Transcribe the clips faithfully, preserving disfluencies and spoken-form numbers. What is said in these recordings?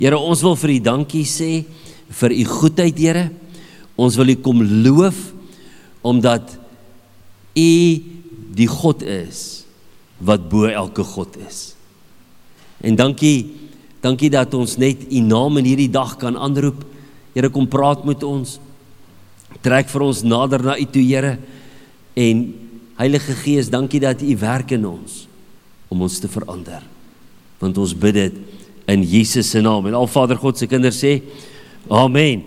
Here, ons wil vir U dankie sê, vir U goedheid, Here. Ons wil U kom loof, omdat U die God is, wat bo elke God is. En dankie, dankie dat ons net U naam in hierdie dag kan aanroep. Here, kom praat met ons. Trek vir ons nader na U toe, Here. En Heilige Gees, dankie dat U werk in ons, om ons te verander. Want ons bid dit in Jesus se naam. En al Vader God se kinders sê, Amen.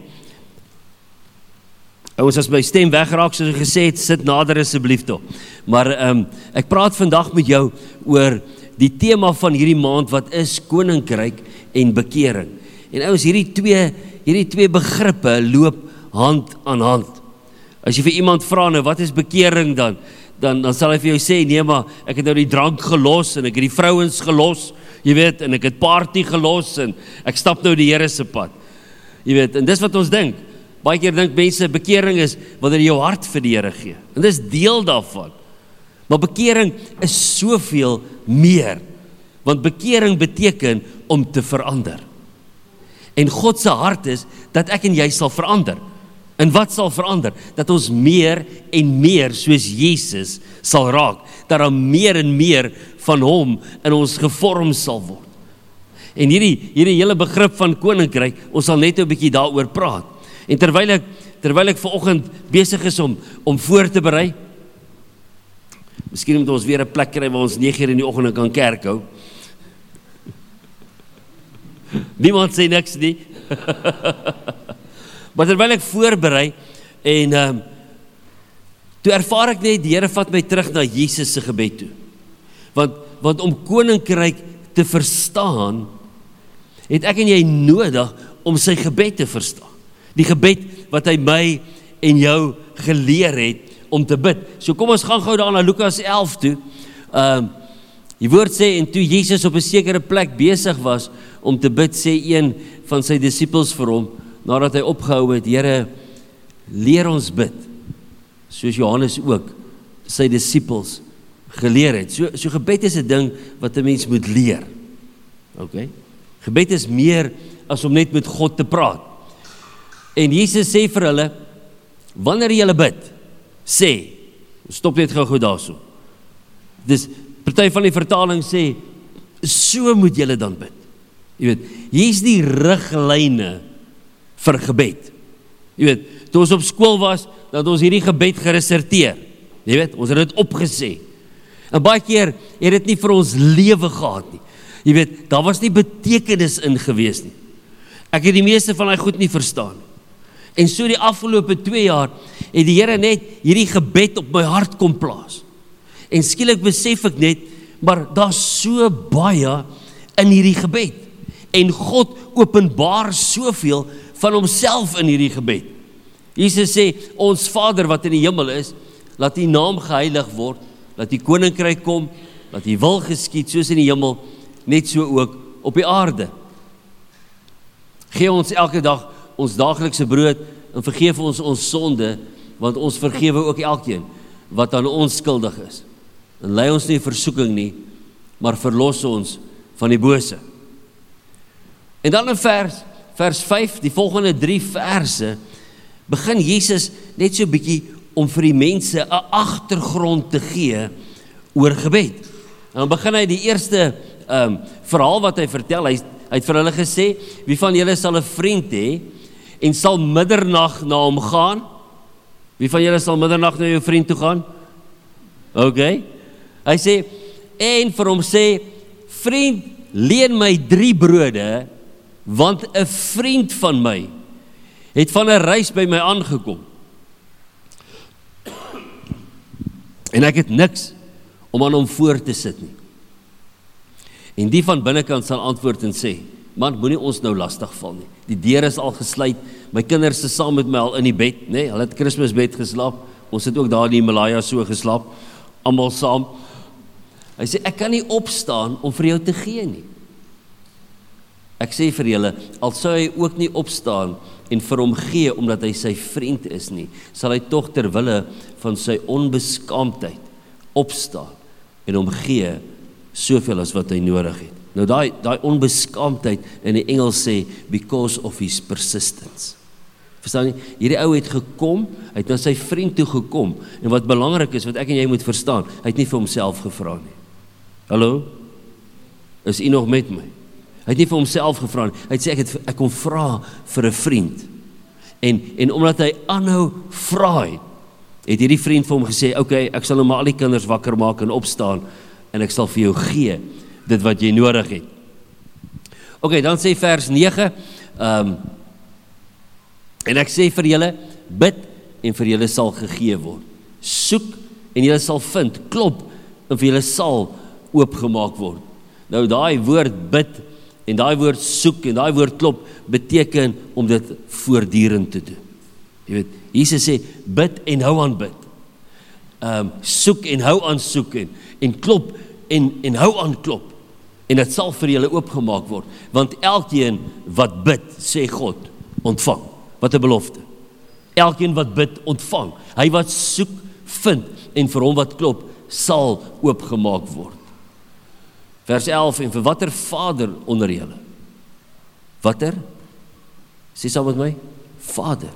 Ons as my stem wegraak, soos ek gesê het, sit nader asseblief toe. Maar um, ek praat vandag met jou oor die tema van hierdie maand, wat is koninkryk en bekering. En ouens, hierdie twee, hierdie twee begrippe loop hand aan hand. As jy vir iemand vra, nou, wat is bekering dan? Dan, dan sal hy vir jou sê, nee maar, ek het nou die drank gelos, en ek het die vrouens gelos, jy weet, en ek het party gelos, en ek stap nou die Here se pad. Jy weet, en dis wat ons dink. Baie keer dink mense, bekering is wanneer jy jou hart vir die Here gee. En dis deel daarvan. Maar bekering is soveel meer. Want bekering beteken om te verander. En God se hart is, dat ek en jy sal verander. En wat sal verander? Dat ons meer en meer soos Jesus sal raak. Dat daar meer en meer van hom in ons gevorm sal word. En hierdie, hierdie hele begrip van koninkryk, ons sal net 'n bietjie daaroor praat. En terwyl ek, terwyl ek vanoggend besig is om, om voor te berei, miskien moet ons weer 'n plek kry waar ons nege uur in die oggend kan kerk hou. Niemand sê niks nie. Maar terwyl ek voorberei, en um, toe ervaar ek net, die Here vat my terug na Jesus se gebed toe. Want, want om koninkryk te verstaan, het ek en jy nodig om sy gebed te verstaan. Die gebed wat hy my en jou geleer het om te bid. So kom ons gaan gou daar na Lukas elf toe. Um, die woord sê, en toe Jesus op 'n sekere plek besig was om te bid, sê een van sy disippels vir hom, nadat hy opgehou het, Here, leer ons bid, soos Johannes ook sy disippels geleer het. So, so gebed is 'n ding wat 'n mens moet leer. Okay? Gebed is meer as om net met God te praat. En Jesus sê vir hulle, wanneer julle bid, sê, stop net gou-gou daarso. Dis, party van die vertaling sê, so moet julle dan bid. Jy weet, hier is die riglyne vir gebed. Jy weet, toe ons op skool was, dat ons hierdie gebed gereserteer. Jy weet, ons het dit opgesê. En baie keer het dit nie vir ons lewe gehad nie. Jy weet, daar was nie betekenis in gewees nie. Ek het die meeste van die goed nie verstaan. En so die afgelope twee jaar, het die Here net hierdie gebed op my hart kom plaas. En skielik besef ek net, maar daar's so baie in hierdie gebed. En God openbaar soveel van homself in hierdie gebed. Jesus sê, ons Vader wat in die hemel is, laat U naam geheilig word, laat U koninkryk kom, laat U wil geskied, soos in die hemel, net so ook op die aarde. Gee ons elke dag ons daaglikse brood, en vergeef ons ons sonde, want ons vergewe ook elkeen, wat aan ons skuldig is. En lei ons nie in versoeking nie, maar verlos ons van die bose. En dan in vers, vers vyf, die volgende drie verse, begin Jesus net so bietjie om vir die mense 'n agtergrond te gee oor gebed. En dan begin hy die eerste um, verhaal wat hy vertel, hy, hy het vir hulle gesê, wie van julle sal 'n vriend hê, en sal middernag na hom gaan? Wie van julle sal middernag na jou vriend toe gaan? Ok, hy sê, en vir hom sê, vriend, leen my drie brode, want 'n vriend van my het van 'n reis by my aangekom. En ek het niks om aan hom voor te sit nie. En die van binnekant sal antwoord en sê, man, moenie ons nou lastig val nie. Die deur is al gesluit, my kinders is saam met my al in die bed, nee, hulle het Kersbed geslaap, ons het ook daar in die Himalaya so geslaap, almal saam. Hy sê, ek kan nie opstaan om vir jou te gee nie. Ek sê vir julle, al sou hy ook nie opstaan en vir hom gee, omdat hy sy vriend is nie, sal hy tog ter wille van sy onbeskaamdheid opstaan en hom gee, soveel as wat hy nodig het. Nou daai daai onbeskaamdheid in die Engels sê because of his persistence. Verstaan jy? Hierdie ou het gekom, hy het na sy vriend toe gekom en wat belangrik is wat ek en jy moet verstaan, hy het nie vir homself gevra nie. Hallo? Is u nog met my? Hy het nie vir homself gevra nie. Hy het sê ek het ek kom vra vir 'n vriend. En en omdat hy aanhou vra het, het hierdie vriend vir hom gesê, okay, ek sal nou maar al die kinders wakker maak en opstaan en ek sal vir jou gee dit wat jy nodig het. Okay, dan sê vers nege, um, en ek sê vir julle, bid en vir julle sal gegee word. Soek en julle sal vind, klop en vir julle sal oopgemaak word. Nou daai woord bid en daai woord soek en daai woord klop beteken om dit voortdurend te doen. Jy weet, Jesus sê bid en hou aan bid. Um, soek en hou aan soek en, en klop en, en hou aan klop. En dit sal vir julle oopgemaak word. Want elkeen wat bid, sê God, ontvang. Wat 'n belofte. Elkeen wat bid, ontvang. Hy wat soek, vind. En vir hom wat klop, sal oopgemaak word. Vers elf, en vir watter vader onder julle? Watter? Sê saam met my, Vader.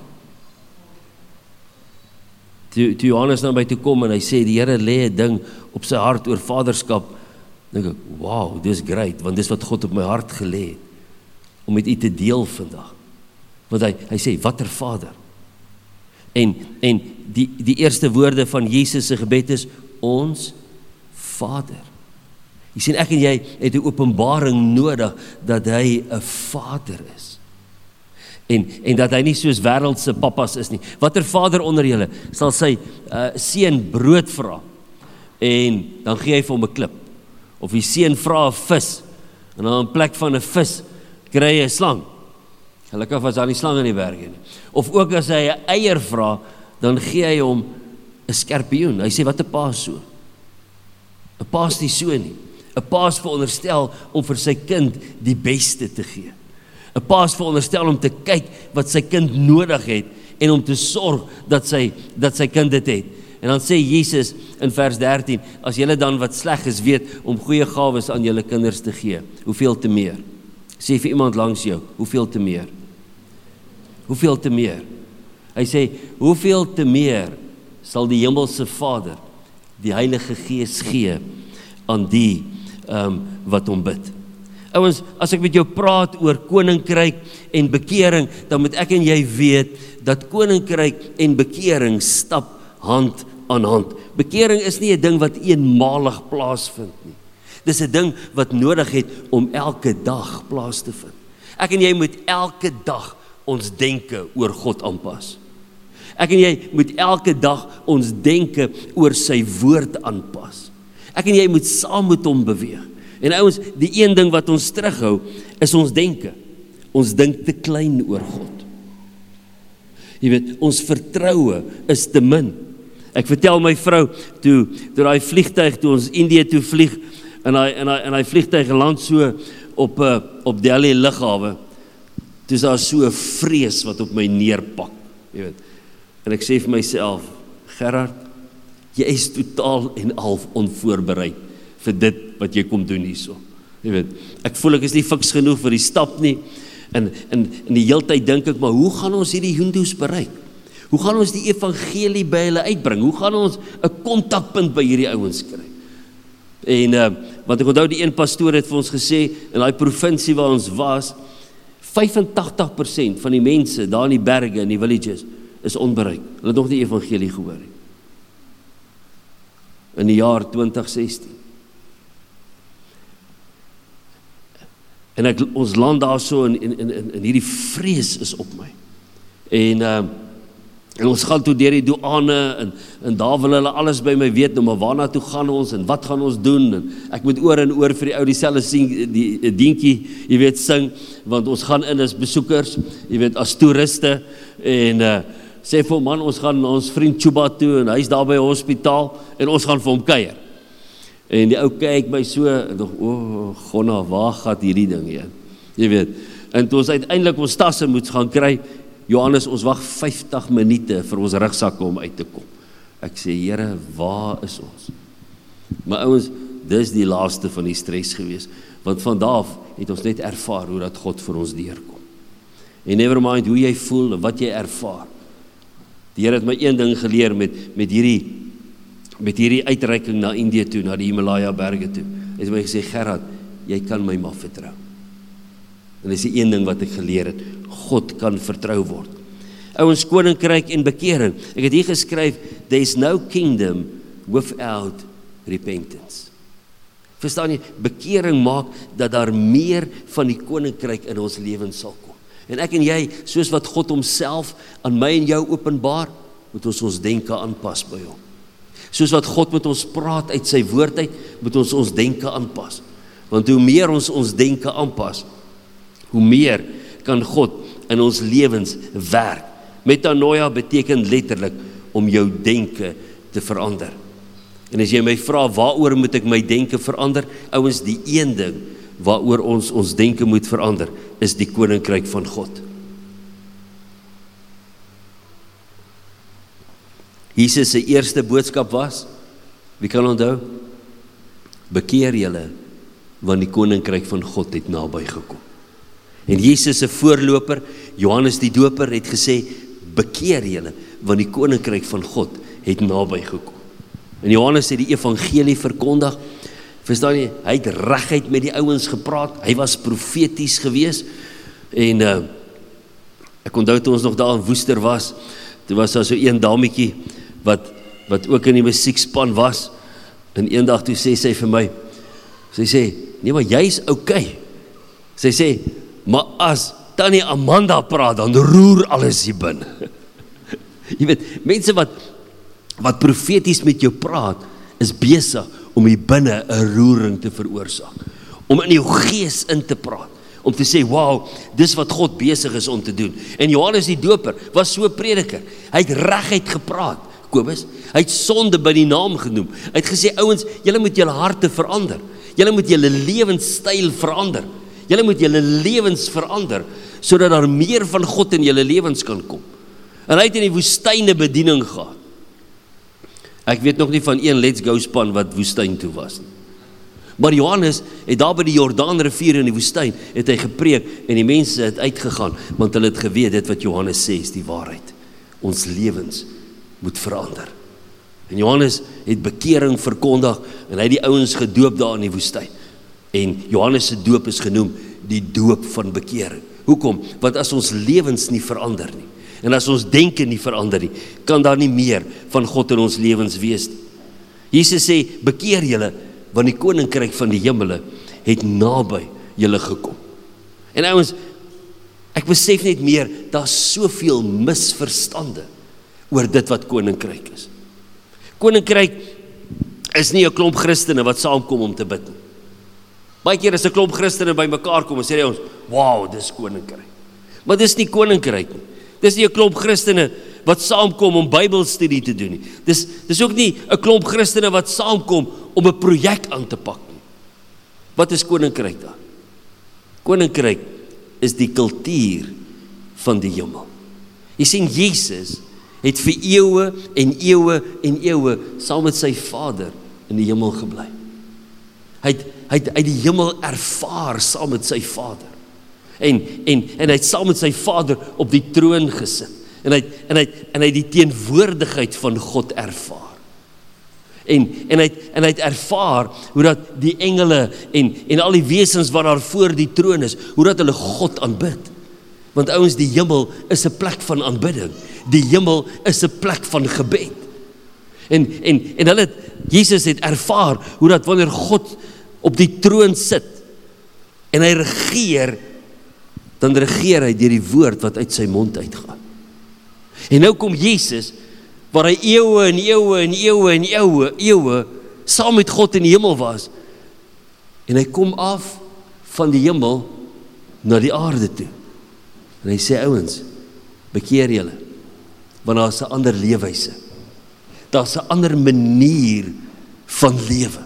Toe, toe Johannes na my toe kom en hy sê, die Here lê 'n ding op sy hart oor vaderskap, dink ek, wow, dis great, want dis wat God op my hart gelê het, om met u te deel vandag. Want hy, hy sê, watter Vader? En, en die, die eerste woorde van Jesus se gebed is, ons Vader. Jy sien, ek en jy het 'n openbaring nodig, dat hy 'n Vader is. En, en dat hy nie soos wêreldse pappas is nie. Watter vader onder julle sal sy uh, seun brood vra, en dan gee hy vir hom 'n klip. Of die seun vra 'n vis, en dan in plek van 'n vis, kry hy 'n slang. Gelukkig was daar nie slang in die berge nie. Of ook as hy 'n eier vra, dan gee hy hom 'n skorpioen. Hy sê, wat 'n pa so? 'n Pa is nie so nie. 'n Pa is veronderstel om vir sy kind die beste te gee. 'n Pa is veronderstel om te kyk wat sy kind nodig het en om te sorg dat sy, dat sy kind dit het. En dan sê Jesus in vers dertien, as julle dan wat sleg is weet om goeie gawes aan julle kinders te gee, hoeveel te meer? Sê vir iemand langs jou, hoeveel te meer? Hoeveel te meer? Hy sê, hoeveel te meer sal die hemelse Vader die Heilige Gees gee aan die um, wat hom bid. Ouens, as ek met jou praat oor koninkryk en bekering, dan moet ek en jy weet, dat koninkryk en bekering stap hand aan hand. Bekering is nie 'n ding wat eenmalig plaasvind nie. Dis 'n ding wat nodig het om elke dag plaas te vind. Ek en jy moet elke dag ons denke oor God aanpas. Ek en jy moet elke dag ons denke oor sy woord aanpas. Ek en jy moet saam met hom beweeg. En ouens, die een ding wat ons terughou, is ons denke. Ons dink te klein oor God. Jy weet, ons vertroue is te min. Ek vertel my vrou, toe, toe die vliegtuig, toe ons Indië toe vlieg, en hy, en hy, en hy vliegtuig land so op, uh, op Delhi lughawe, toe is daar so 'n vrees wat op my neerpak. Jy weet. En ek sê vir myself, Gerard, jy is totaal en al onvoorbereid vir dit wat jy kom doen hierso. Jy weet, ek voel ek is nie fiks genoeg vir die stap nie, en, en, en die hele tyd dink ek, maar hoe gaan ons hierdie Hindus bereik? Hoe gaan ons die evangelie by hulle uitbring? Hoe gaan ons 'n kontakpunt by hierdie ouens kry? En, uh, want ek onthou die een pastoor het vir ons gesê, in die provinsie waar ons was, vyfentagtig persent van die mense daar in die berge, in die villages, is onbereik. Hulle het nog nie evangelie gehoor nie. In die jaar twintig sestien. En ek, ons land daar so, en, en, en, en hierdie vrees is op my. En, uh, en ons gaan toe deur die douane, en, en daar wil hulle alles by my weet, nou maar waarna toe gaan ons, en wat gaan ons doen, en ek moet oor en oor vir die ou dieselfde sing, die, die dientjie, jy weet, sing, want ons gaan in as besoekers, jy weet, as toeriste, en uh, sê vir hom, man, ons gaan na ons vriend Chuba toe, en hy is daar by 'n hospitaal, en ons gaan vir hom kuier. En die ou kyk my so, en dog, o, oh, gonna, waar gaat hierdie ding heen? Jy weet, en toe ons uiteindelik ons tasse moet gaan kry, Johannes, ons wag vyftig minute vir ons rugsakke om uit te kom. Ek sê, Here, waar is ons? Maar ouens, dis die laaste van die stres gewees, Want van daar af het ons net ervaar hoe dat God vir ons deurkom. En never mind hoe jy voel en wat jy ervaar. Die Here het my een ding geleer met, met hierdie met hierdie uitreiking na Indië toe, na die Himalaya berge toe. Hy het my gesê, Gerard, jy kan my maar vertrou. En dis die een ding wat ek geleer het, God kan vertrou word. Ouens, koninkryk en bekering. Ek het hier geskryf, there is no kingdom without repentance. Verstaan jy, bekering maak dat daar meer van die koninkryk in ons lewens sal kom. En ek en jy, soos wat God homself aan my en jou openbaar, moet ons ons denke aanpas by hom. Soos wat God met ons praat uit sy woord uit, moet ons ons denke aanpas. Want hoe meer ons ons denke aanpas, hoe meer kan God in ons lewens werk. Metanoia beteken letterlik om jou denke te verander. En as jy my vra, waaroor moet ek my denke verander? Ouens, die een ding waaroor ons ons denke moet verander, is die koninkryk van God. Jesus se eerste boodskap was, wie kan onthou? Bekeer julle, want die koninkryk van God het naby gekom. En Jesus se voorloper, Johannes die Doper, het gesê, bekeer julle, want die koninkryk van God het naby gekom. En Johannes het die evangelie verkondig. Verstaan jy, hy het reguit met die ouens gepraat, hy was profeties gewees, en uh, ek onthou toe ons nog daar in Woester was, toe was daar so een dametjie, wat, wat ook in die musiekspan was, en eendag toe sê sy vir my, sy sê, nee maar jy is okay, sy sê, maar as Tannie Amanda praat, dan roer alles hier binne. Jy weet, mense wat, wat profeties met jou praat, is besig om hier binne 'n roering te veroorsaak, om in jou gees in te praat, om te sê, wow, dis wat God besig is om te doen. En Johannes die Doper was so 'n prediker, hy het reguit gepraat, Kobus, hy het sonde by die naam genoem, hy het gesê, ouens, julle moet julle harte verander, julle moet julle lewenstyl verander, julle moet julle lewens verander, sodat daar meer van God in julle lewens kan kom. En hy het in die woestyne bediening gehad. Ek weet nog nie van een Let's Go span wat woestyn toe was nie. Maar Johannes het daar by die Jordaanrivier in die woestyn, het hy gepreek, en die mense het uitgegaan, want hulle het geweet, dit wat Johannes sê is die waarheid. Ons lewens moet verander. En Johannes het bekering verkondig, en hy het die ouens gedoop daar in die woestyn. En Johannes se doop is genoem die doop van bekering. Hoekom? Want as ons lewens nie verander nie, en as ons denke nie verander nie, kan daar nie meer van God in ons lewens wees nie. Jesus sê, bekeer julle, want die koninkryk van die hemele het naby julle gekom. En ouens, ek besef net meer, daar is soveel misverstande oor dit wat koninkryk is. Koninkryk is nie 'n klomp Christene wat saamkom om te bid nie. Baie keer is 'n klomp Christene by mekaar kom en sê ons, wow, dis koninkryk. Maar dis nie koninkryk nie. Dis nie 'n klomp Christene wat saamkom om Bybelstudie te doen nie. Dis, dis ook nie 'n klomp Christene wat saamkom om 'n projek aan te pak nie. Wat is koninkryk dan? Koninkryk is die kultuur van die hemel. Jy sien, Jesus het vir eeue en eeue en eeue saam met sy Vader in die hemel gebly. Hy het, hy het uit die hemel ervaar saam met sy Vader. En, en, en hy het saam met sy Vader op die troon gesit. En hy, en hy, en hy het die teenwoordigheid van God ervaar. En, en, hy, en hy het ervaar hoe dat die engele en, en al die wesens wat daar voor die troon is, hoe dat hulle God aanbid. Want ouens, die hemel is 'n plek van aanbidding. Die hemel is 'n plek van gebed. En, en, en hulle het, Jesus het ervaar hoe dat wanneer God op die troon sit en hy regeer, dan regeer hy deur die woord wat uit sy mond uitgaan. En nou kom Jesus, waar hy eeue en eeue en eeue en eeue, eeue, saam met God in die hemel was, en hy kom af van die hemel na die aarde toe. En hy sê, ouens, bekeer julle, want daar is 'n ander leefwyse. Daar is 'n ander manier van lewe.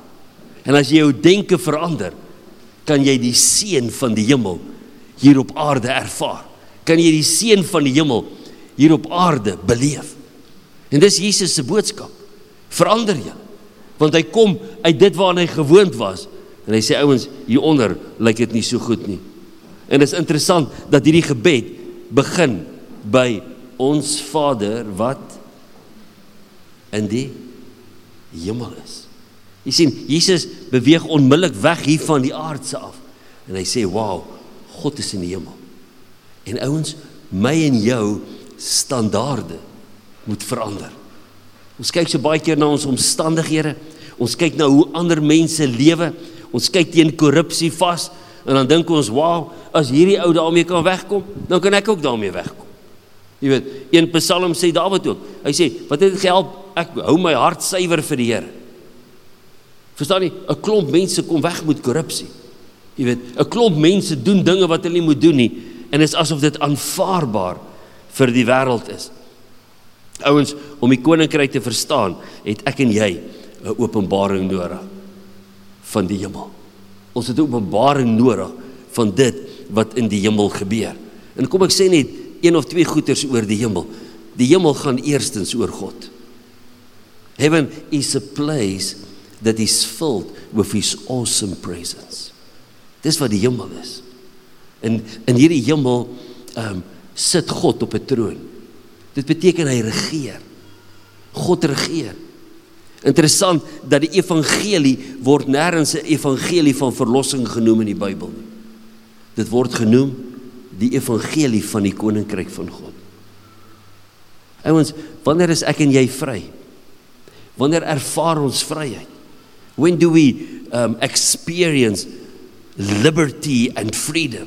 En as jy jou denke verander, kan jy die seën van die hemel hier op aarde ervaar. Kan jy die seën van die hemel hier op aarde beleef. En dis Jesus se boodskap. Verander jy. Want hy kom uit dit waarna hy gewoond was, En hy sê, ouens, hieronder lyk dit nie so goed nie. En dit is interessant dat hierdie gebed begin by ons Vader wat in die hemel is. Jy sien, Jesus beweeg onmiddellik weg hier van die aardse af. En hy sê, wow, God is in die hemel. En ouens, my en jou standaarde moet verander. Ons kyk so baie keer na ons omstandighede, ons kyk na hoe ander mense lewe, ons kyk teen korrupsie vas, en dan dink ons, wow, as hierdie ou daarmee kan wegkom, dan kan ek ook daarmee wegkom. Jy weet, een Psalm sê Dawid ook, hy sê, wat het gehelp, ek hou my hart suiwer vir die Here. Verstaan nie, 'n klomp mense kom weg met korrupsie. Jy weet, 'n klomp mense doen dinge wat hulle nie moet doen nie, en is asof dit aanvaarbaar vir die wêreld is. Ouens, om die koninkryk te verstaan, het ek en jy 'n openbaring nodig van die hemel. Ons het 'n openbaring nodig van dit wat in die hemel gebeur. En kom ek sê net een of twee goeters oor die hemel. Die hemel gaan eerstens oor God. Heaven is a place that is filled with his awesome presence. Dis wat die hemel is. En in hierdie hemel um, sit God op 'n troon. Dit beteken hy regeer. God regeer. Interessant dat die evangelie word nêrens 'n evangelie van verlossing genoem in die Bybel nie. Dit word genoem die evangelie van die koninkryk van God. Ouens, wanneer is ek en jy vry? Wanneer ervaar ons vryheid? When do we um, experience liberty and freedom?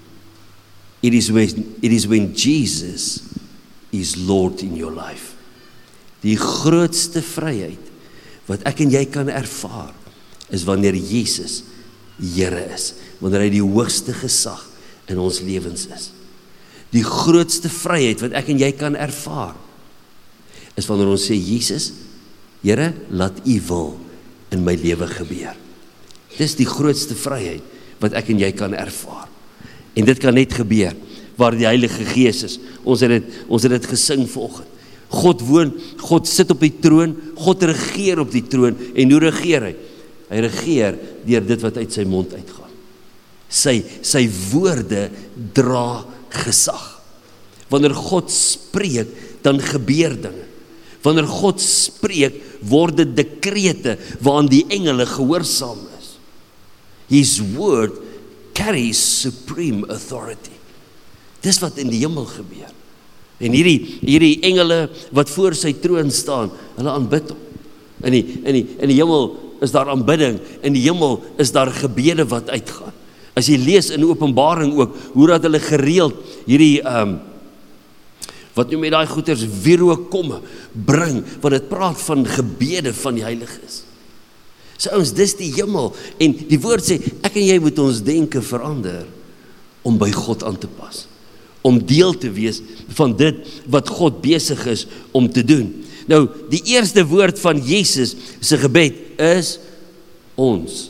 It is when, it is when Jesus is Lord in your life. Die grootste vryheid wat ek en jy kan ervaar, is wanneer Jesus Here is, wanneer hy die hoogste gesag in ons lewens is. Die grootste vryheid wat ek en jy kan ervaar, is wanneer ons sê, Jesus, Here, laat U wil in my lewe gebeur. Dis die grootste vryheid wat ek en jy kan ervaar. En dit kan net gebeur waar die Heilige Gees is. Ons het dit, ons het dit gesing vanoggend. God woon, God sit op die troon, God regeer op die troon, en hoe regeer hy? Hy regeer deur dit wat uit sy mond uitgaan. Sy, sy woorde dra gesag. Wanneer God spreek, dan gebeur dinge. Wanneer God spreek, word dit dekrete waaraan die engele gehoorsaam is. His word carries supreme authority. Dis wat in die hemel gebeur. En hierdie, hierdie engele wat voor sy troon staan, hulle aanbid hom. In die, in die, in die hemel is daar aanbidding, in die hemel is daar gebede wat uitgaan. As jy lees in Openbaring ook, hoe dat hulle gereeld hierdie, um, wat noem jy daai goeters, wierook komme, bring, want het praat van gebede van die Heiliges. So ons, dis die hemel, en die woord sê, ek en jy moet ons denke verander, om by God aan te pas. Om deel te wees van dit wat God besig is om te doen. Nou, die eerste woord van Jesus se gebed is ons.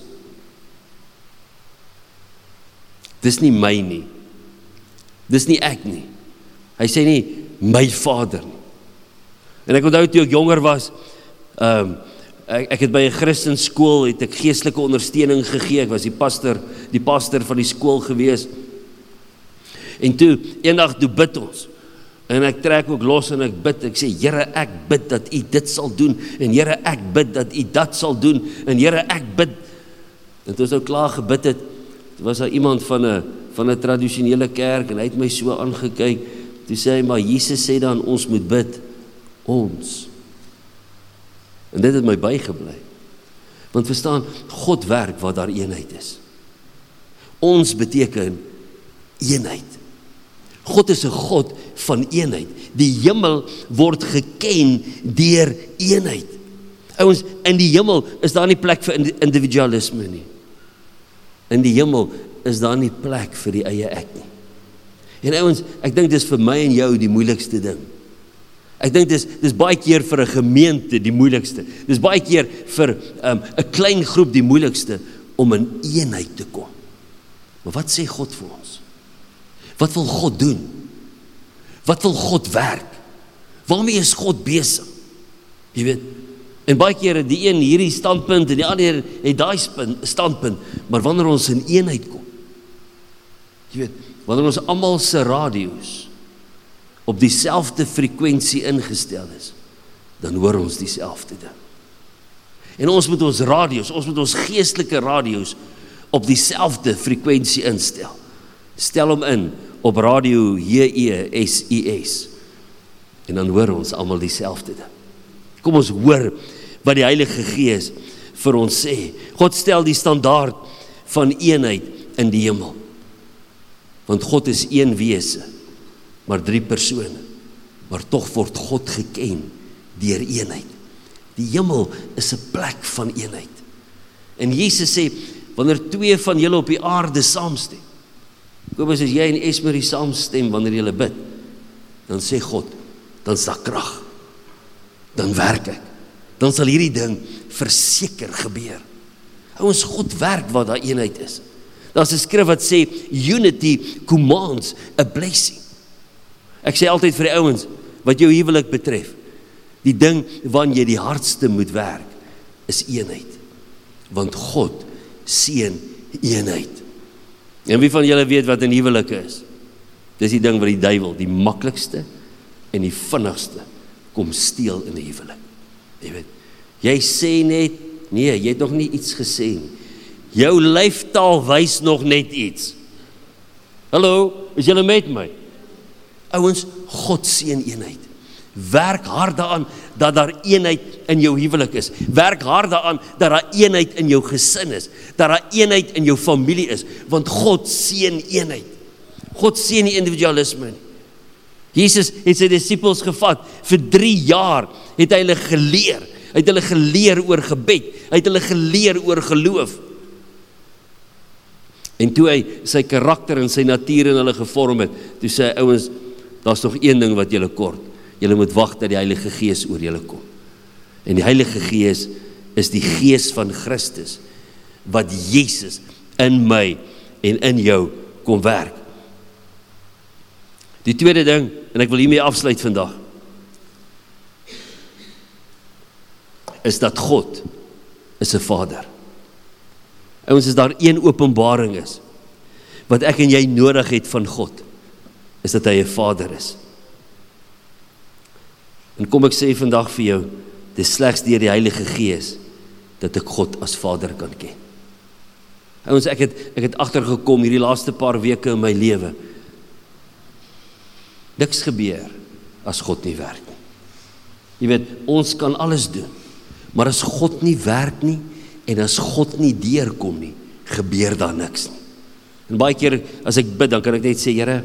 Dis nie my nie. Dis nie ek nie. Hy sê nie my Vader nie. En ek onthou toe ek jonger was, um, ek, ek het by 'n Christen skool, het ek geestelike ondersteuning gegee. Ek was die pastor, die pastor van die skool gewees. En toe, eendag toe bid ons, en ek trek ook los en ek bid, ek sê, Here, ek bid dat U dit sal doen, en Here, ek bid dat U dat sal doen, en Here, ek bid, en toe ons nou klaar gebid het, toe was daar iemand van 'n van 'n tradisionele kerk, en hy het my so aangekyk, toe sê hy, maar Jesus sê dan, ons moet bid, ons. En dit het my bygebly, want verstaan, God werk waar daar eenheid is. Ons beteken eenheid. God is 'n God van eenheid. Die hemel word geken deur eenheid. Ouens, in die hemel is daar nie plek vir individualisme nie. In die hemel is daar nie plek vir die eie ek nie. En ouens, ek dink dis vir my en jou die moeilikste ding. Ek dink dis, dis baie keer vir 'n gemeente die moeilikste. Dis baie keer vir um, 'n klein groep die moeilikste om in eenheid te kom. Maar wat sê God vir ons? Wat wil God doen? Wat wil God werk? Waarmee is God besig? Jy weet, En baie keer het die een hierdie standpunt en die ander het daai standpunt, maar wanneer ons in eenheid kom, jy weet, wanneer ons almal se radio's op dieselfde frekwensie ingestel is, dan hoor ons dieselfde ding. En ons moet ons radio's, ons moet ons geestelike radio's op dieselfde frekwensie instel. Stel hom in op radio J E S I S. En dan hoor ons almal dieselfde ding. Kom ons hoor wat die Heilige Gees vir ons sê. God stel die standaard van eenheid in die hemel. Want God is een wese, maar drie persone. Maar tog word God geken deur eenheid. Die hemel is 'n plek van eenheid. En Jesus sê, wanneer twee van julle op die aarde saamstem, Kobus, as jy en Esmerie saamstem wanneer julle bid, dan sê God, dan is daar krag, dan werk ek, dan sal hierdie ding verseker gebeur. Ouens, God werk waar daar eenheid is. Daar's 'n skrif wat sê, unity commands a blessing. Ek sê altyd vir die ouens, wat jou huwelik betref, die ding waarin jy die hardste moet werk, is eenheid. Want God seën eenheid. En wie van julle weet wat 'n huwelik is? Dis die ding wat die duiwel die maklikste en die vinnigste kom steel in 'n huwelik. Jy weet, jy sê net, nee, jy het nog nie iets gesê nie. Jou lyftaal wys nog net iets. Hallo, is julle met my? Ouens, God seën eenheid. Werk hard daaraan dat daar eenheid in jou huwelik is. Werk hard daaraan dat daar eenheid in jou gesin is. Dat daar eenheid in jou familie is. Want God seën eenheid. God seën nie individualisme nie. Jesus het sy disippels gevat. Vir drie jaar het hy hulle geleer. Hy het hulle geleer oor gebed. Hy het hulle geleer oor geloof. En toe hy sy karakter en sy natuur in hulle gevorm het, toe sê hy, ouens, daar's nog een ding wat julle kort. Julle moet wag dat die Heilige Gees oor julle kom. En die Heilige Gees is die Gees van Christus, wat Jesus in my en in jou kom werk. Die tweede ding, en ek wil hiermee afsluit vandag, is dat God is 'n Vader. Ouens, as daar een openbaring is, wat ek en jy nodig het van God, is dat hy 'n Vader is. En kom ek sê vandag vir jou, dit is slegs deur die Heilige Gees, dat ek God as Vader kan ken. Ouens, ek het, ek het agtergekom hierdie laaste paar weke in my lewe, niks gebeur, as God nie werk nie. Jy weet, ons kan alles doen, maar as God nie werk nie, en as God nie deurkom nie, gebeur daar niks nie. En baie keer, as ek bid, dan kan ek net sê, Here,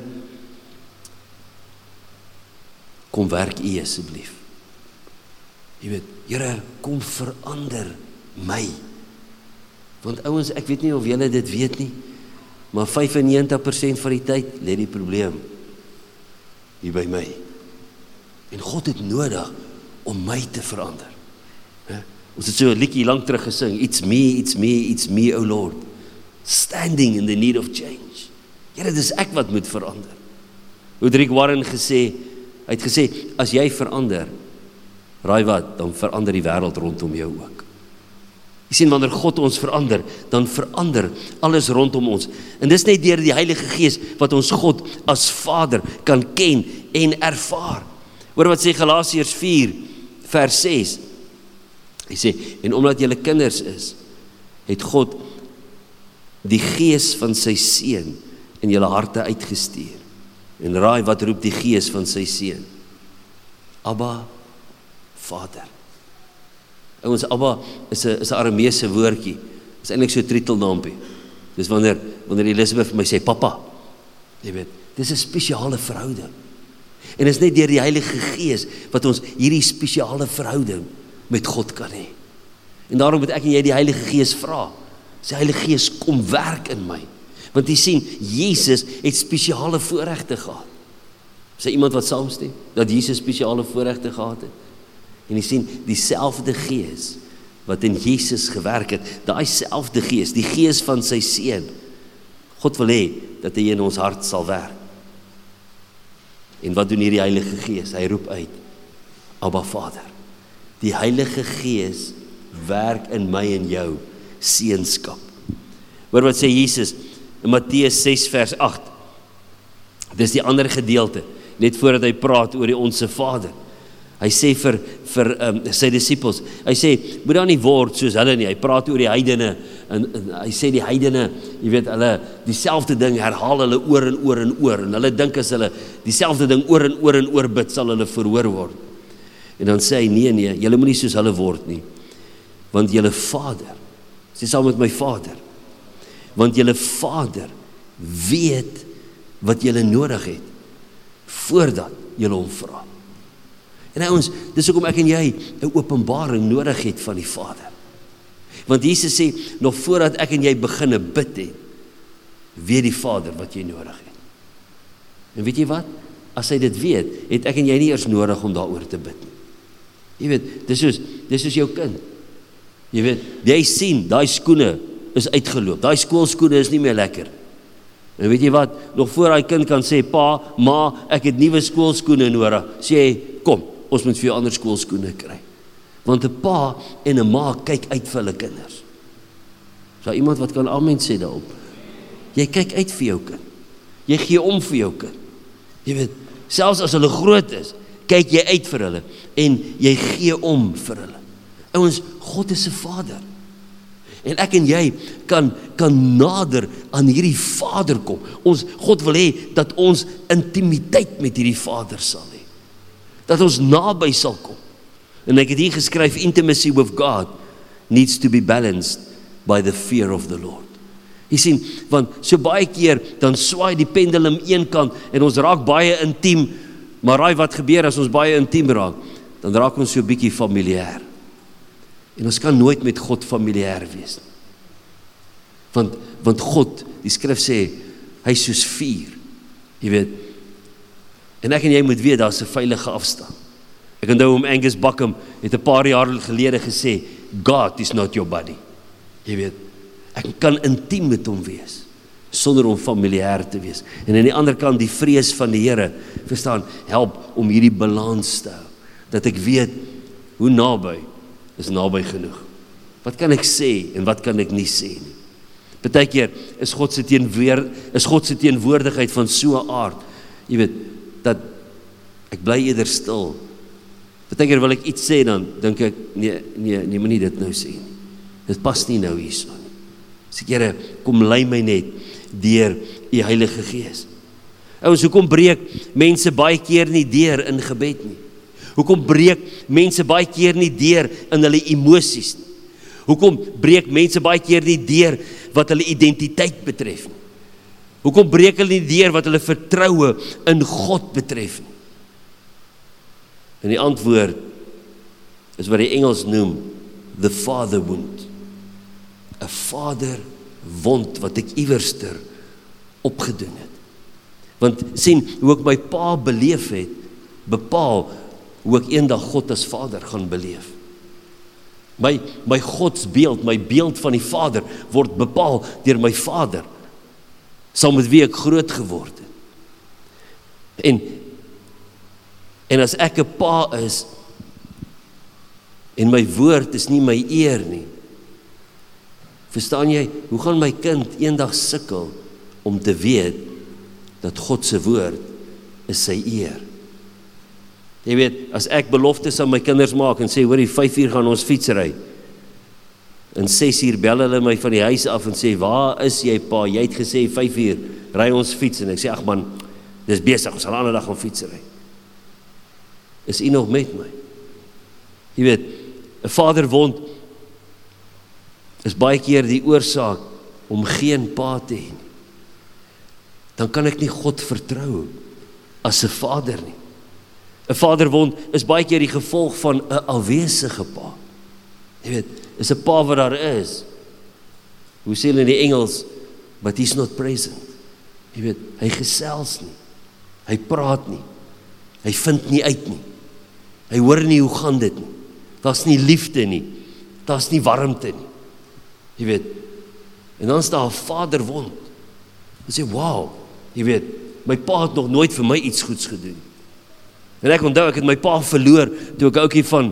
kom werk U asseblief. Jy weet, Here, kom verander my. Want ouens, ek weet nie of julle dit weet nie, maar vyfennegentig persent van die tyd lê die probleem hier by my. En God het nodig om my te verander. He? Ons het so 'n liedjie lank terug gesing, It's me, it's me, it's me, O Lord. Standing in the need of change. Here, dis ek wat moet verander. Hoe Rick Warren gesê, hy het gesê, as jy verander, raai wat, dan verander die wêreld rondom jou ook. Jy sien, wanneer God ons verander, dan verander alles rondom ons. En dis net deur die Heilige Gees, wat ons God as Vader kan ken en ervaar. Hoor wat sê Galasiërs vier, vers ses. Hy sê, en omdat julle kinders is, het God die Gees van sy Seun in julle harte uitgestuur. En raai wat roep die Gees van sy Seun? Abba, Vader. Ons Abba is 'n is 'n Arameese woordjie. Is eintlik so 'n trietelnaampie. Dis wanneer wanneer Elisabeth vir my sê pappa. Jy weet, dis 'n spesiale verhouding. En is net deur die Heilige Gees wat ons hierdie spesiale verhouding met God kan hê. En daarom moet ek en jy die Heilige Gees vra. Sy Heilige Gees, kom werk in my. Want jy sien, Jesus het spesiale voorregte gehad. Is daar iemand wat saamstem dat Jesus spesiale voorregte gehad het? En jy sien, dieselfde Gees wat in Jesus gewerk het, daai selfde Gees, die Gees van sy Seun, God wil hê dat hy in ons hart sal werk. En wat doen hierdie Heilige Gees? Hy roep uit, Abba Vader. Die Heilige Gees werk in my en jou seunskap. Hoor wat sê Jesus in Matteus ses vers agt. Dis die ander gedeelte, net voordat hy praat oor die Onse Vader. Hy sê vir, vir um, sy disippels, hy sê, moet dan nie word soos hulle nie, hy praat oor die heidene, en, en hy sê die heidene, jy weet, hulle dieselfde ding herhaal hulle oor en oor en oor, en hulle dink as hulle dieselfde ding oor en oor en oor bid, sal hulle verhoor word. En dan sê hy, nee, nee, julle moet nie soos hulle word nie, want julle Vader, sê saam met my Vader, want julle Vader weet wat julle nodig het, voordat julle hom vra. En ouens, dis hoekom ek en jy 'n openbaring nodig het van die Vader. Want Jesus sê, nog voordat ek en jy beginne bid het, weet die Vader wat jy nodig het. En weet jy wat? As hy dit weet, het ek en jy nie eers nodig om daaroor te bid nie. Jy weet, dis soos, dis soos jou kind. Jy weet, jy sien, daai skoene is uitgeloop, daai skoolskoene is nie meer lekker. En weet jy wat, nog voor hy kind kan sê, pa, ma, ek het nuwe skoolskoene nodig, sê hy, kom, ons moet vir jou ander skoolskoene kry. Want 'n pa en 'n ma kyk uit vir hulle kinders. Is daar iemand wat kan amen sê daarop? Jy kyk uit vir jou kind. Jy gee om vir jou kind. Jy weet, selfs as hulle groot is, kyk jy uit vir hulle en jy gee om vir hulle. Ouens, God is 'n Vader. En ek en jy kan, kan nader aan hierdie Vader kom. Ons, God wil hê dat ons intimiteit met hierdie Vader sal hê. Dat ons naby sal kom. En ek het hier geskryf, intimacy with God needs to be balanced by the fear of the Lord. Jy sien, want so baie keer, dan swaai die pendulum een kant, en ons raak baie intiem, maar raai wat gebeur as ons baie intiem raak, dan raak ons so 'n bietjie familiêr. En ons kan nooit met God familiêr wees nie. Want, want God, die skrif sê, hy is soos vuur. Jy weet, en ek en jy moet weet, daar is 'n veilige afstand. Ek onthou om Angus Buckham het 'n paar jaar gelede gesê, God is not your buddy. Jy weet, ek kan intiem met hom wees, sonder om familiêr te wees. En aan die ander kant, die vrees van die Here, verstaan, help om hierdie balans te hou. Dat ek weet, hoe naby is naby genoeg. Wat kan ek sê en wat kan ek nie sê nie? Partykeer is God se teenwoor, is God se teenwoordigheid van so 'n aard, jy weet, dat ek bly eerder stil. Partykeer wil ek iets sê, dan dink ek, nee, nee, nee, moet nie dit nou sê nie. Dit pas nie nou hierso nie. Sê Here, kom lei my net deur u Heilige Gees. Ouens, hoekom breek mense baie keer nie deur in gebed nie? Hoekom breek mense baie keer nie deur in hulle emosies nie? Hoekom breek mense baie keer nie deur wat hulle identiteit betref nie? Hoekom breek hulle nie deur wat hulle vertroue in God betref nie? En die antwoord is wat die Engels noem the father wound. 'n Vader wond wat ek iewerster opgedoen het. Want sien, hoe ek my pa beleef het, bepaal hoe ek eendag God as Vader gaan beleef. My, my godsbeeld, my beeld van die Vader, word bepaal deur my Vader, saam met wie ek groot geword het. En, en as ek 'n pa is, en my woord is nie my eer nie, verstaan jy, hoe gaan my kind eendag sukkel om te weet, dat God se woord is sy eer? Jy weet, as ek beloftes aan my kinders maak en sê, hoor, die vyf uur gaan ons fietsry, en ses uur bel hulle my van die huis af en sê, waar is jy pa, jy het gesê vyf uur, ry ons fiets, en ek sê, ag man, dis besig, ons sal 'n ander dag gaan fietsry. Is u nog met my? Jy weet, 'n vader wond is baie keer die oorsaak om geen pa te hê. Dan kan ek nie God vertrou as 'n vader nie. 'n Vaderwond is baie keer die gevolg van 'n afwesige pa. Jy weet, is 'n pa wat daar is. Hoe sê hulle in die Engels, but he's not present. Jy weet, hy gesels nie. Hy praat nie. Hy vind nie uit nie. Hy hoor nie hoe gaan dit nie. Daar's nie liefde nie. Daar's nie warmte nie. Jy weet, en dan is daar 'n vaderwond. Hy sê, wow, jy weet, my pa het nog nooit vir my iets goeds gedoen. En ek onthou, ek het my pa verloor, toe ek ouetjie van,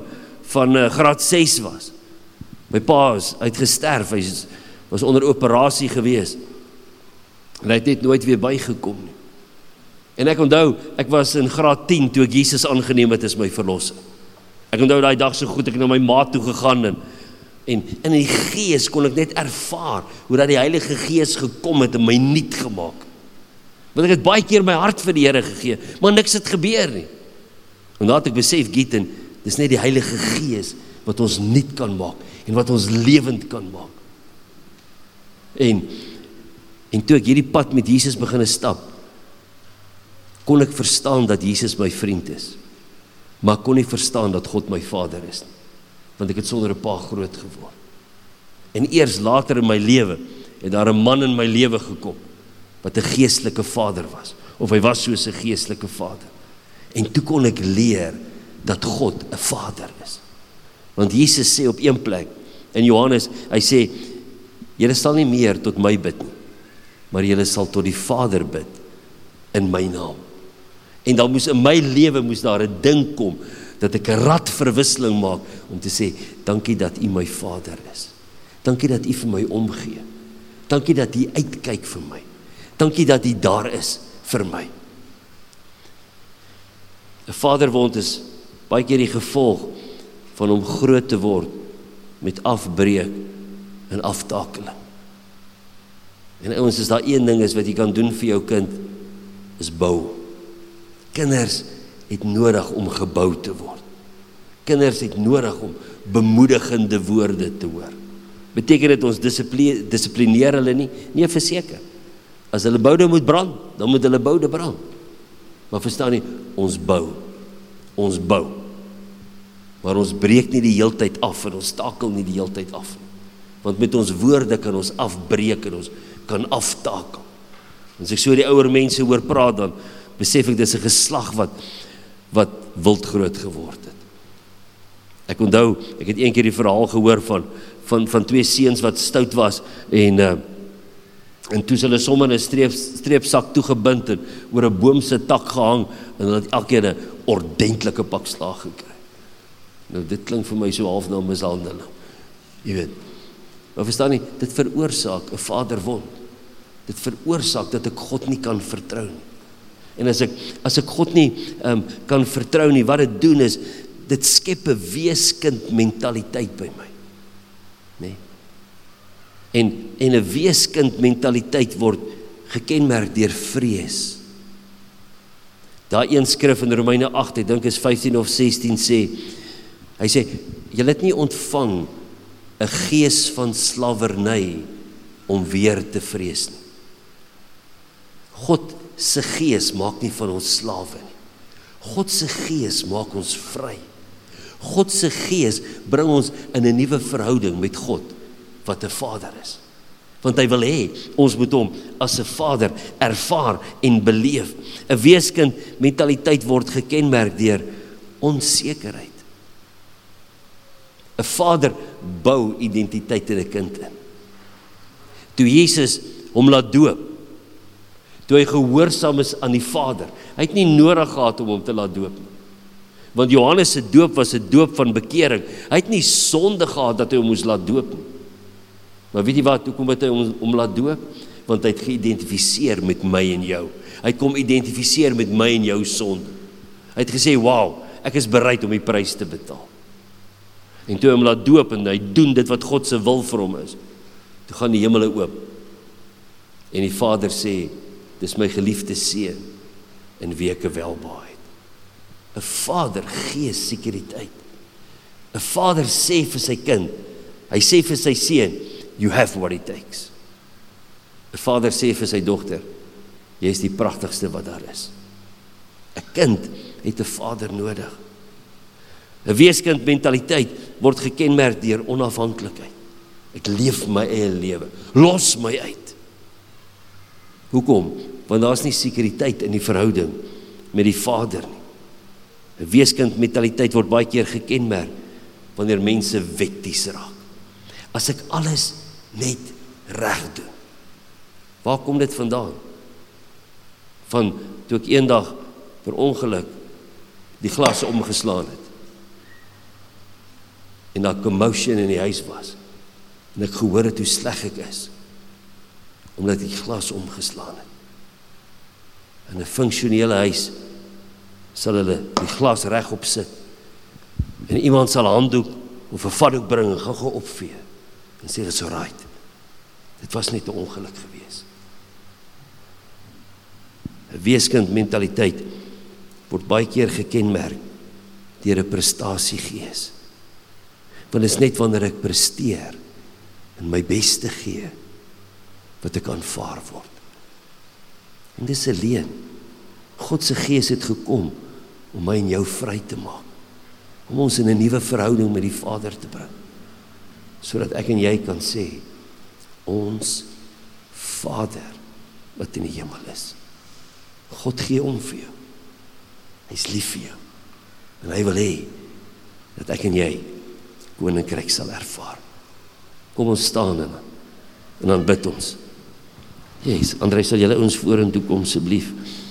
van uh, graad ses was. My pa is uitgesterf, hy is, was onder operasie gewees. En hy het net nooit weer bygekom nie. En ek onthou, ek was in graad tien toe ek Jesus aangeneem het as my verlosser. Ek onthou daai dag so goed, ek het na my ma toe gegaan en, en in die gees kon ek net ervaar hoe dat die Heilige Gees gekom het en my nuut gemaak. Want ek het baie keer my hart vir die Here gegee, maar niks het gebeur nie. En daar het ek besef, Gieten, dis net die Heilige Gees wat ons nuut kan maak en wat ons lewend kan maak. En, en toe ek hierdie pad met Jesus begin stap, kon ek verstaan dat Jesus my vriend is. Maar ek kon nie verstaan dat God my Vader is nie. Want ek het sonder 'n pa groot geword. En eers later in my lewe het daar 'n man in my lewe gekom wat 'n geestelike vader was, of hy was soos 'n geestelike vader. En toe kon ek leer dat God 'n vader is. Want Jesus sê op een plek in Johannes, hy sê, julle sal nie meer tot my bid nie, maar julle sal tot die Vader bid in my naam. En dan moes in my lewe moes daar 'n ding kom dat ek 'n radverwisseling maak om te sê, dankie dat u my Vader is. Dankie dat u vir my omgee. Dankie dat u uitkyk vir my. Dankie dat u daar is vir my. 'n Vaderwond is baie keer die gevolg van om groot te word met afbreek en aftakeling. En ouens, is daar een ding is wat jy kan doen vir jou kind, is bou. Kinders het nodig om gebou te word. Kinders het nodig om bemoedigende woorde te hoor. Beteken dit ons dissipline, dissiplineer hulle nie? Nee, verseker. As hulle boude moet brand, dan moet hulle boude brand. Maar verstaan nie, ons bou. Ons bou. Maar ons breek nie die heeltyd af en ons takel nie die heeltyd af. Want met ons woorde kan ons afbreek en ons kan aftakel. As ek so die ouer mense hoor praat, dan besef ek dis 'n geslag wat wat wild groot geword het. Ek onthou, ek het een keer die verhaal gehoor van van van twee seuns wat stout was en uh, en toe hulle sommer 'n streep streepsak toegebind en oor 'n boom se tak gehang en hulle het elkeen 'n ordentlike pak slaag gekry. Nou dit klink vir my so half na mishandeling. Jy weet. Maar verstaan nie, dit veroorsaak 'n vaderwond. Dit veroorsaak dat ek God nie kan vertrou nie. En as ek as ek God nie um, kan vertrou nie, wat dit doen is, dit skep 'n weeskind mentaliteit by my. Nee. En en 'n weeskind mentaliteit word gekenmerk deur vrees. Daar een skrif in Romeine agt, ek dink is vyftien of sestien sê, hy sê, julle het nie ontvang 'n gees van slawerny om weer te vrees nie. God se gees maak nie van ons slawe nie. God se gees maak ons vry. God se gees bring ons in 'n nuwe verhouding met God, wat 'n Vader is. Want hy wil hê, ons moet hom as 'n Vader ervaar en beleef. 'n Weeskind mentaliteit word gekenmerk deur onsekerheid. 'n Vader bou identiteit in 'n kind in. Toe Jesus hom laat doop, toe hy gehoorsaam is aan die Vader, hy het nie nodig gehad om hom te laat doop nie. Want Johannes se doop was 'n doop van bekering. Hy het nie sonde gehad dat hy hom moes laat doop nie. Maar weet jy wat, hoekom het hy hom, hom laat doop? Want hy het geïdentifiseer met my en jou. Hy het kom identifiseer met my en jou sonde. Hy het gesê, wauw, ek is bereid om die prys te betaal. En toe hy hom laat doop en hy doen dit wat God se wil vir hom is, toe gaan die hemele oop. En die Vader sê, dis my geliefde seun in wie ek welbehaag het. 'n Vader gee sekuriteit. 'n Vader sê vir sy kind, hy sê vir sy seun, you have what it takes. 'n Vader sê vir sy dogter, jy is die pragtigste wat daar is. 'n Kind het 'n vader nodig. 'n Weeskind mentaliteit word gekenmerk deur onafhanklikheid. Ek leef my eie lewe, los my uit. Hoekom? Want daar is nie sekuriteit in die verhouding met die Vader nie. 'n Weeskind mentaliteit word baie keer gekenmerk wanneer mense wetties raak. As ek alles net reg doen. Waar kom dit vandaan? Van toe ek eendag per ongeluk die glas omgeslaan het. en daar commotion in die huis was, en ek gehoor het hoe sleg ek is, omdat die glas omgeslaan het. In 'n funksionele huis sal hulle die glas regop sit, en iemand sal 'n handdoek of 'n vatdoek bring en gou-gou opvee, en sê, dit's alright. Dit was net 'n ongeluk gewees. 'n Weeskind mentaliteit word baie keer gekenmerk deur 'n prestasiegees. Want dit is net wanneer ek presteer en my beste gee, wat ek aanvaar word. En dis 'n leuen. God se gees het gekom om my en jou vry te maak, om ons in 'n nuwe verhouding met die Vader te bring, sodat ek en jy kan sê, ons Vader wat in die hemel is. God gee om vir jou. Hy is lief vir jou. En hy wil hê dat ek en jy koninkryk sal ervaar. Kom ons staan en, en dan bid ons. Yes, André, sal julle ons vorentoe kom asseblief.